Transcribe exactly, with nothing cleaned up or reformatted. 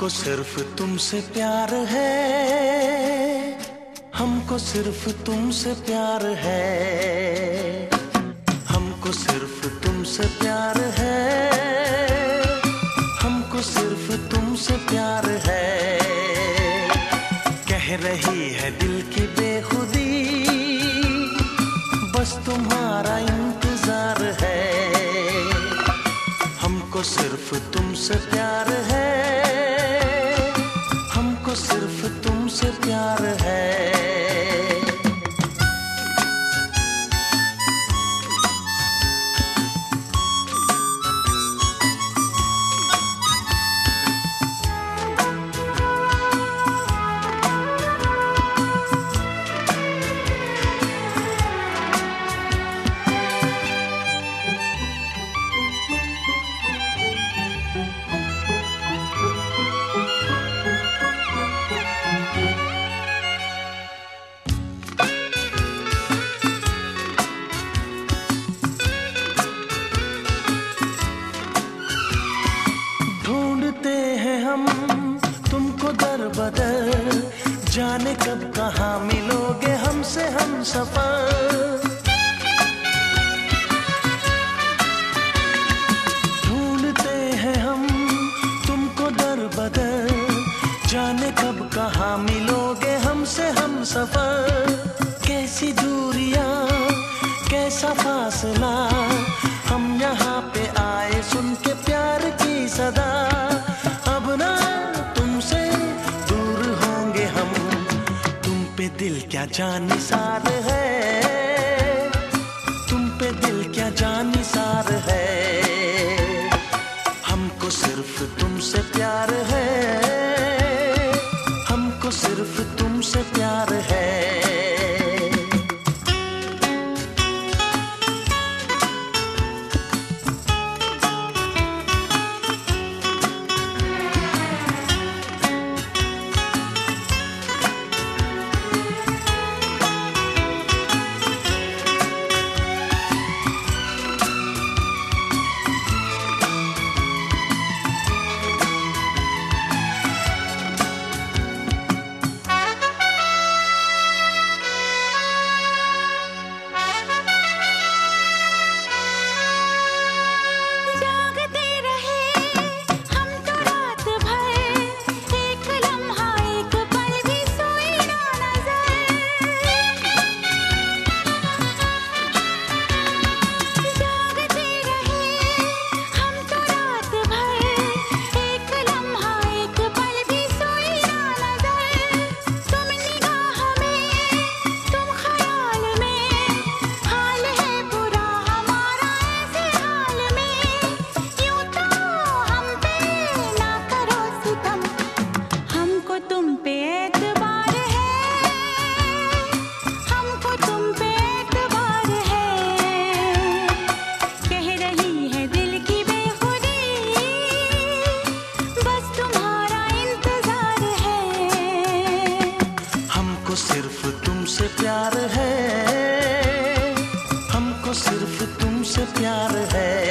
हमको सिर्फ तुमसे प्यार है, हमको सिर्फ तुमसे प्यार है, हमको सिर्फ तुमसे प्यार है, हमको सिर्फ तुमसे प्यार है। कह रही है दिल की बेखुदी, बस तुम्हारा इंतजार है। हमको सिर्फ तुमसे प्यार है, हमको सिर्फ तुमसे प्यार है। हम तुमको दर बदर, जाने कब कहाँ मिलोगे हमसे हम सफर। ढूंढते हैं हम तुमको दर बदर, जाने कब कहाँ मिलोगे हमसे हम सफर। कैसी दूरियां कैसा फासला, हम यहाँ पे आए सुन के प्यार की सदा। अब ना तुमसे दूर होंगे हम, तुम पे दिल क्या जानिसार है, तुम पे दिल क्या जानिसार है। हमको सिर्फ तुमसे प्यार है, हमको सिर्फ तुमसे प्यार है। सिर्फ तुमसे प्यार है, हमको सिर्फ तुमसे प्यार है।